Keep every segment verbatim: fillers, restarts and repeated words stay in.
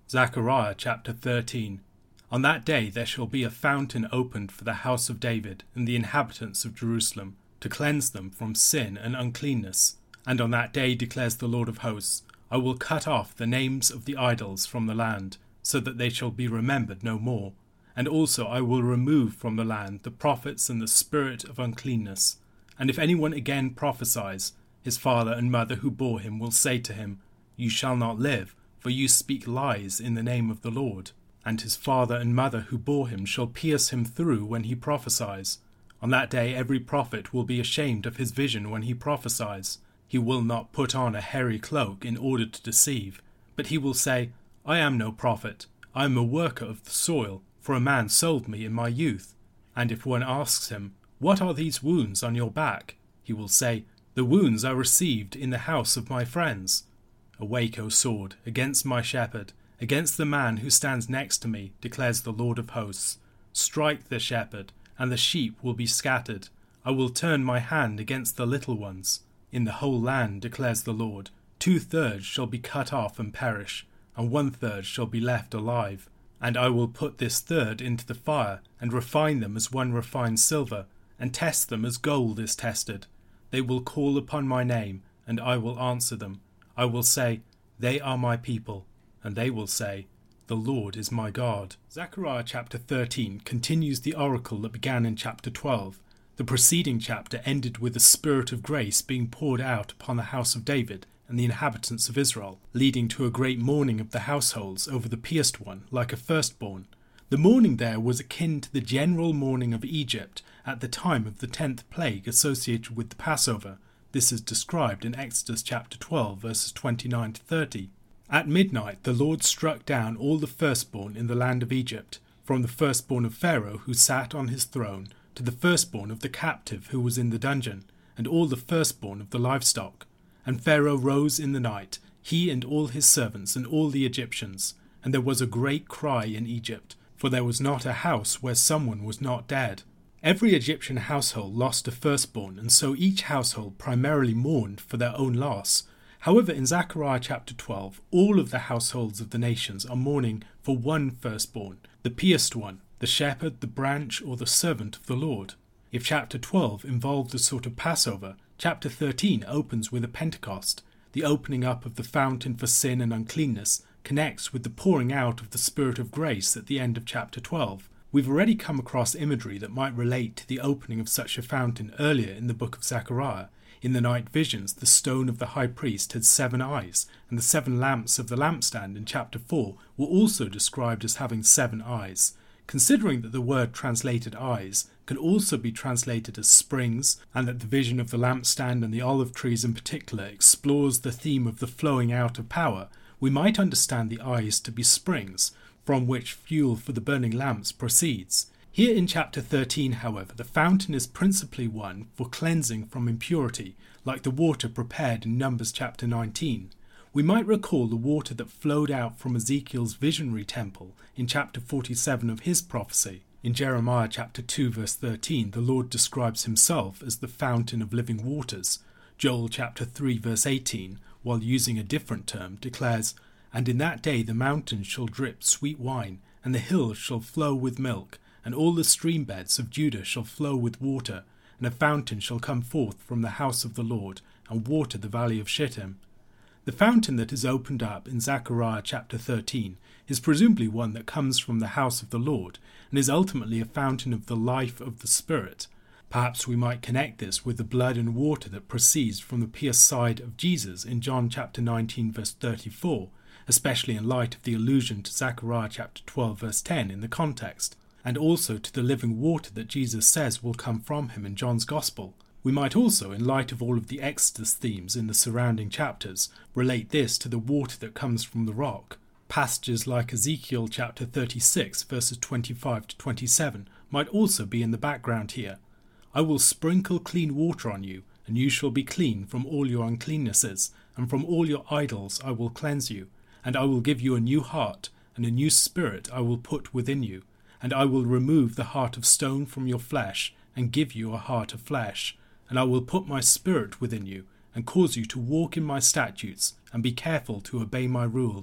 Zechariah chapter thirteen. On that day there shall be a fountain opened for the house of David and the inhabitants of Jerusalem, to cleanse them from sin and uncleanness. And on that day, declares the Lord of hosts, I will cut off the names of the idols from the land, so that they shall be remembered no more. And also I will remove from the land the prophets and the spirit of uncleanness. And if anyone again prophesies, his father and mother who bore him will say to him, You shall not live, for you speak lies in the name of the Lord. And his father and mother who bore him shall pierce him through when he prophesies. On that day every prophet will be ashamed of his vision when he prophesies. He will not put on a hairy cloak in order to deceive, but he will say, I am no prophet, I am a worker of the soil, for a man sold me in my youth. And if one asks him, What are these wounds on your back? He will say, The wounds I received in the house of my friends. Awake, O sword, against my shepherd, against the man who stands next to me, declares the Lord of hosts. Strike the shepherd, and the sheep will be scattered. I will turn my hand against the little ones. In the whole land, declares the Lord, two-thirds shall be cut off and perish, and one-third shall be left alive. And I will put this third into the fire, and refine them as one refines silver, and test them as gold is tested. They will call upon my name, and I will answer them. I will say, They are my people, and they will say, The Lord is my God. Zechariah chapter thirteen continues the oracle that began in chapter twelve. The preceding chapter ended with the Spirit of grace being poured out upon the house of David and the inhabitants of Israel, leading to a great mourning of the households over the pierced one, like a firstborn. The mourning there was akin to the general mourning of Egypt at the time of the tenth plague associated with the Passover. This is described in Exodus chapter twelve, verses twenty-nine to thirty. At midnight the Lord struck down all the firstborn in the land of Egypt, from the firstborn of Pharaoh who sat on his throne, to the firstborn of the captive who was in the dungeon, and all the firstborn of the livestock. And Pharaoh rose in the night, he and all his servants and all the Egyptians. And there was a great cry in Egypt, for there was not a house where someone was not dead. Every Egyptian household lost a firstborn, and so each household primarily mourned for their own loss. However, in Zechariah chapter twelve, all of the households of the nations are mourning for one firstborn, the pierced one, the shepherd, the branch, or the servant of the Lord. If chapter twelve involved a sort of Passover, chapter thirteen opens with a Pentecost. The opening up of the fountain for sin and uncleanness connects with the pouring out of the Spirit of grace at the end of chapter twelve. We've already come across imagery that might relate to the opening of such a fountain earlier in the book of Zechariah. In the night visions, the stone of the high priest had seven eyes, and the seven lamps of the lampstand in chapter four were also described as having seven eyes. Considering that the word translated eyes can also be translated as springs, and that the vision of the lampstand and the olive trees in particular explores the theme of the flowing out of power, we might understand the eyes to be springs, from which fuel for the burning lamps proceeds. Here in chapter thirteen, however, the fountain is principally one for cleansing from impurity, like the water prepared in Numbers chapter nineteen. We might recall the water that flowed out from Ezekiel's visionary temple in chapter forty-seven of his prophecy. In Jeremiah chapter two verse thirteen, the Lord describes himself as the fountain of living waters. Joel chapter three verse eighteen, while using a different term, declares, And in that day the mountains shall drip sweet wine, and the hills shall flow with milk, and all the stream beds of Judah shall flow with water, and a fountain shall come forth from the house of the Lord, and water the valley of Shittim. The fountain that is opened up in Zechariah chapter thirteen is presumably one that comes from the house of the Lord, and is ultimately a fountain of the life of the Spirit. Perhaps we might connect this with the blood and water that proceeds from the pierced side of Jesus in John chapter nineteen verse thirty-four, especially in light of the allusion to Zechariah chapter twelve verse ten in the context, and also to the living water that Jesus says will come from him in John's Gospel. We might also, in light of all of the Exodus themes in the surrounding chapters, relate this to the water that comes from the rock. Passages like Ezekiel chapter thirty-six verses twenty-five to twenty-seven might also be in the background here. I will sprinkle clean water on you, and you shall be clean from all your uncleannesses, and from all your idols I will cleanse you. And I will give you a new heart, and a new spirit I will put within you. And I will remove the heart of stone from your flesh, and give you a heart of flesh. And I will put my spirit within you, and cause you to walk in my statutes, and be careful to obey my rules.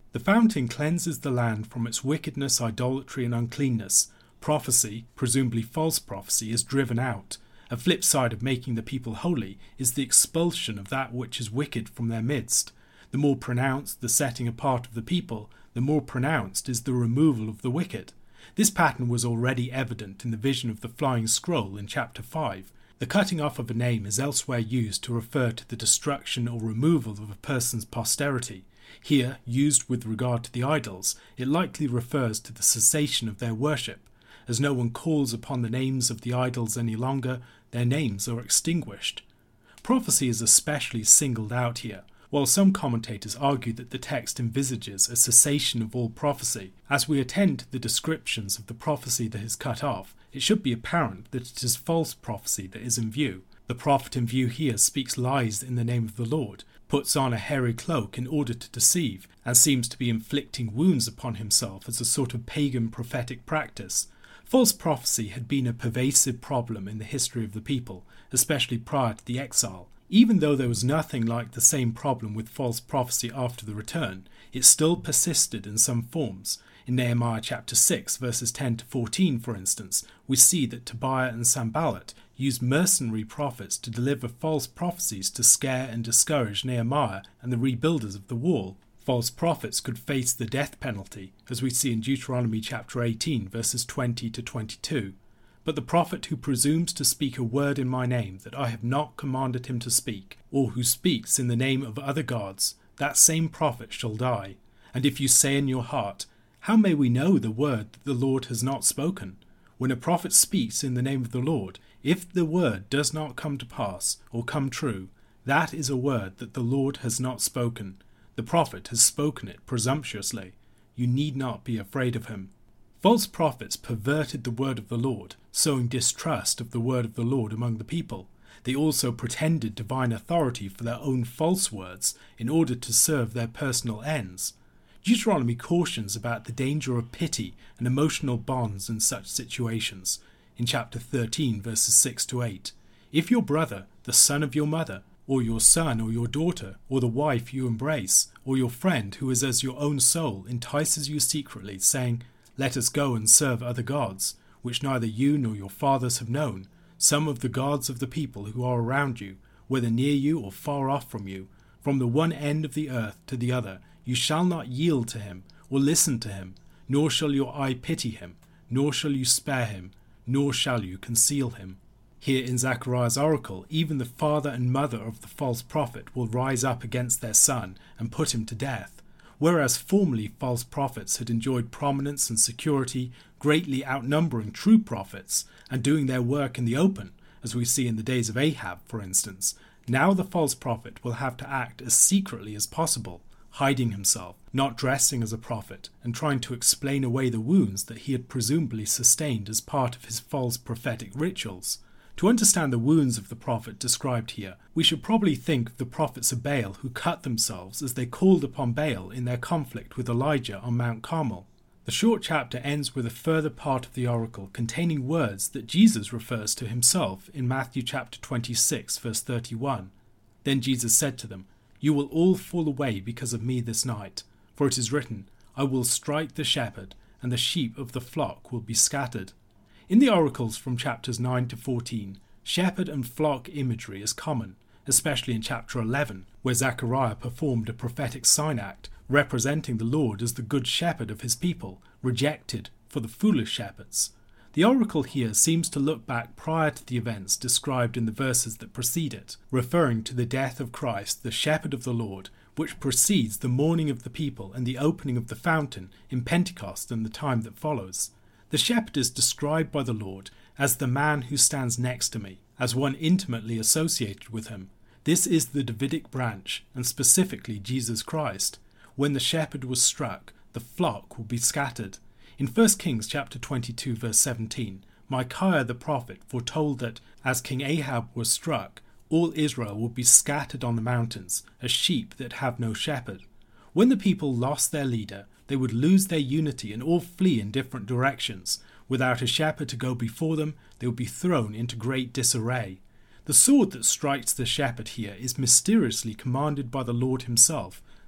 The fountain cleanses the land from its wickedness, idolatry, and uncleanness. Prophecy, presumably false prophecy, is driven out. A flip side of making the people holy is the expulsion of that which is wicked from their midst. The more pronounced the setting apart of the people, the more pronounced is the removal of the wicked. This pattern was already evident in the vision of the flying scroll in chapter five. The cutting off of a name is elsewhere used to refer to the destruction or removal of a person's posterity. Here, used with regard to the idols, it likely refers to the cessation of their worship. As no one calls upon the names of the idols any longer, their names are extinguished. Prophecy is especially singled out here. While some commentators argue that the text envisages a cessation of all prophecy, as we attend to the descriptions of the prophecy that is cut off, it should be apparent that it is false prophecy that is in view. The prophet in view here speaks lies in the name of the Lord, puts on a hairy cloak in order to deceive, and seems to be inflicting wounds upon himself as a sort of pagan prophetic practice. False prophecy had been a pervasive problem in the history of the people, especially prior to the exile. Even though there was nothing like the same problem with false prophecy after the return, it still persisted in some forms. In Nehemiah chapter six, verses ten to fourteen, for instance, we see that Tobiah and Sanballat used mercenary prophets to deliver false prophecies to scare and discourage Nehemiah and the rebuilders of the wall. False prophets could face the death penalty, as we see in Deuteronomy chapter eighteen, verses twenty to twenty-two. But the prophet who presumes to speak a word in my name that I have not commanded him to speak, or who speaks in the name of other gods, that same prophet shall die. And if you say in your heart, how may we know the word that the Lord has not spoken? When a prophet speaks in the name of the Lord, if the word does not come to pass or come true, that is a word that the Lord has not spoken. The prophet has spoken it presumptuously. You need not be afraid of him. False prophets perverted the word of the Lord, sowing distrust of the word of the Lord among the people. They also pretended divine authority for their own false words in order to serve their personal ends. Deuteronomy cautions about the danger of pity and emotional bonds in such situations. In chapter thirteen, verses six to eight, if your brother, the son of your mother, or your son or your daughter, or the wife you embrace, or your friend who is as your own soul entices you secretly, saying, let us go and serve other gods, which neither you nor your fathers have known, some of the gods of the people who are around you, whether near you or far off from you, from the one end of the earth to the other, you shall not yield to him, or listen to him, nor shall your eye pity him, nor shall you spare him, nor shall you conceal him. Here in Zechariah's oracle, even the father and mother of the false prophet will rise up against their son and put him to death. Whereas formerly false prophets had enjoyed prominence and security, greatly outnumbering true prophets and doing their work in the open, as we see in the days of Ahab, for instance, now the false prophet will have to act as secretly as possible, hiding himself, not dressing as a prophet, and trying to explain away the wounds that he had presumably sustained as part of his false prophetic rituals. To understand the wounds of the prophet described here, we should probably think of the prophets of Baal who cut themselves as they called upon Baal in their conflict with Elijah on Mount Carmel. The short chapter ends with a further part of the oracle containing words that Jesus refers to himself in Matthew chapter twenty-six, verse thirty-one. Then Jesus said to them, you will all fall away because of me this night, for it is written, I will strike the shepherd, and the sheep of the flock will be scattered. In the oracles from chapters nine to fourteen, shepherd and flock imagery is common, especially in chapter eleven, where Zechariah performed a prophetic sign act representing the Lord as the good shepherd of his people, rejected for the foolish shepherds. The oracle here seems to look back prior to the events described in the verses that precede it, referring to the death of Christ, the shepherd of the Lord, which precedes the mourning of the people and the opening of the fountain in Pentecost and the time that follows. The shepherd is described by the Lord as the man who stands next to me, as one intimately associated with him. This is the Davidic branch, and specifically Jesus Christ. When the shepherd was struck, the flock will be scattered. In First Kings chapter twenty-two, verse seventeen, Micaiah the prophet foretold that, as King Ahab was struck, all Israel would be scattered on the mountains, as sheep that have no shepherd. When the people lost their leader, they would lose their unity and all flee in different directions. Without a shepherd to go before them, they would be thrown into great disarray. The sword that strikes the shepherd here is mysteriously commanded by the Lord himself,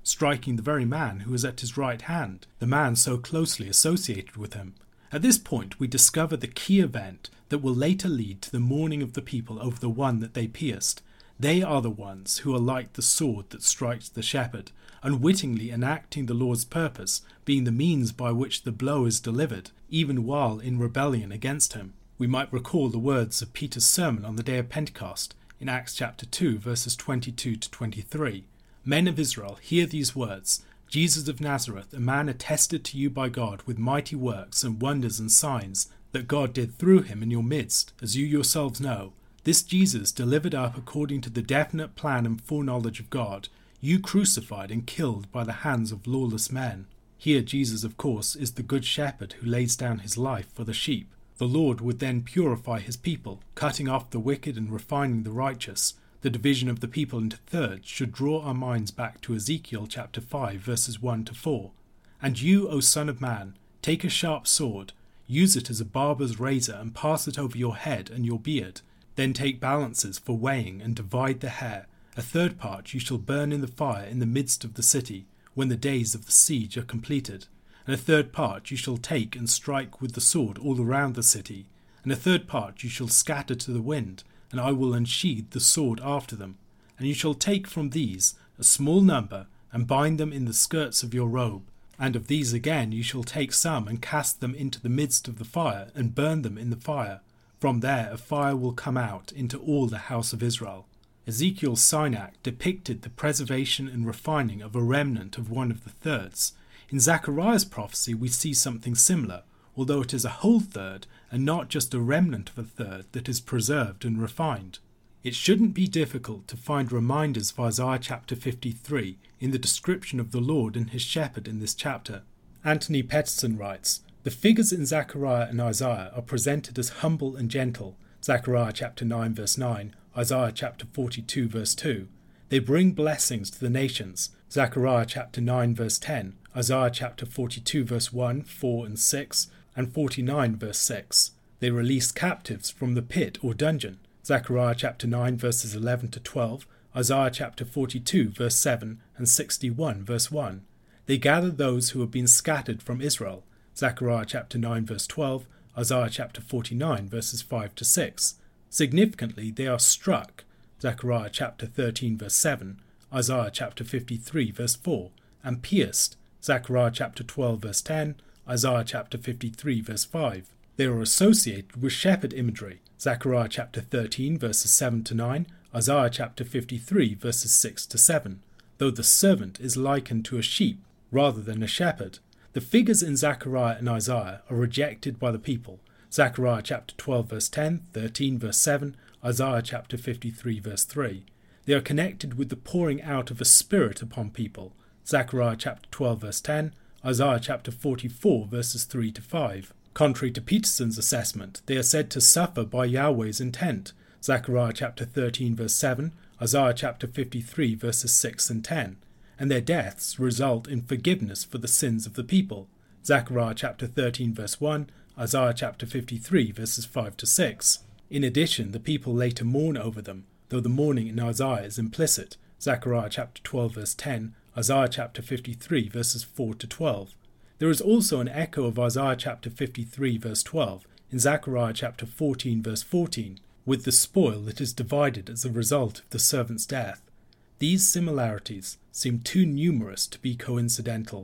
striking the very man who was at his right hand, the man so closely associated with him. At this point we discover the key event that will later lead to the mourning of the people over the one that they pierced. They are the ones who are like the sword that strikes the shepherd, unwittingly enacting the Lord's purpose, being the means by which the blow is delivered, even while in rebellion against him. We might recall the words of Peter's sermon on the day of Pentecost, in Acts chapter two, verses twenty-two to twenty-three. Men of Israel, hear these words. Jesus of Nazareth, a man attested to you by God with mighty works and wonders and signs that God did through him in your midst, as you yourselves know. This Jesus, delivered up according to the definite plan and foreknowledge of God, you crucified and killed by the hands of lawless men. Here Jesus, of course, is the good shepherd who lays down his life for the sheep. The Lord would then purify his people, cutting off the wicked and refining the righteous. The division of the people into thirds should draw our minds back to Ezekiel chapter five, verses one to four. And you, O son of man, take a sharp sword, use it as a barber's razor, and pass it over your head and your beard. Then take balances for weighing, and divide the hair. A third part you shall burn in the fire in the midst of the city, when the days of the siege are completed. And a third part you shall take and strike with the sword all around the city. And a third part you shall scatter to the wind, and I will unsheathe the sword after them. And you shall take from these a small number, and bind them in the skirts of your robe. And of these again you shall take some, and cast them into the midst of the fire, and burn them in the fire. From there a fire will come out into all the house of Israel. Ezekiel's sign act depicted the preservation and refining of a remnant of one of the thirds. In Zechariah's prophecy we see something similar, although it is a whole third and not just a remnant of a third that is preserved and refined. It shouldn't be difficult to find reminders of Isaiah chapter fifty-three in the description of the Lord and his shepherd in this chapter. Anthony Peterson writes, the figures in Zechariah and Isaiah are presented as humble and gentle, Zechariah chapter nine verse nine, Isaiah chapter forty-two verse two. They bring blessings to the nations, Zechariah chapter nine verse ten, Isaiah chapter forty-two verse one, four and six, and forty-nine verse six. They release captives from the pit or dungeon, Zechariah chapter nine verses eleven to twelve, Isaiah chapter forty-two verse seven, and sixty-one verse one. They gather those who have been scattered from Israel, Zechariah chapter nine verse twelve, Isaiah chapter forty-nine verses five to six. Significantly, they are struck, Zechariah chapter thirteen verse seven, Isaiah chapter fifty-three verse four, and pierced, Zechariah chapter twelve verse ten, Isaiah chapter fifty-three verse five. They are associated with shepherd imagery, Zechariah chapter thirteen verses seven to nine, Isaiah chapter fifty-three verses six to seven, though the servant is likened to a sheep rather than a shepherd. The figures in Zechariah and Isaiah are rejected by the people, Zechariah chapter twelve verse ten, thirteen verse seven, Isaiah chapter fifty-three verse three. They are connected with the pouring out of a spirit upon people, Zechariah chapter twelve verse ten, Isaiah chapter forty-four verses three to five. Contrary to Peterson's assessment, they are said to suffer by Yahweh's intent, Zechariah chapter thirteen verse seven, Isaiah chapter fifty-three verses six and ten, and their deaths result in forgiveness for the sins of the people, Zechariah chapter thirteen verse one, Isaiah chapter fifty-three verses five to six. In addition, the people later mourn over them, though the mourning in Isaiah is implicit, Zechariah chapter twelve verse ten, Isaiah chapter fifty-three verses four to twelve. There is also an echo of Isaiah chapter fifty-three verse twelve in Zechariah chapter fourteen verse fourteen, with the spoil that is divided as a result of the servant's death. These similarities seem too numerous to be coincidental.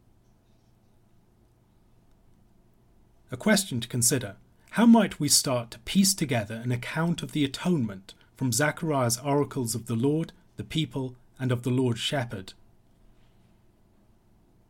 A question to consider. How might we start to piece together an account of the atonement from Zechariah's oracles of the Lord, the people, and of the Lord's shepherd?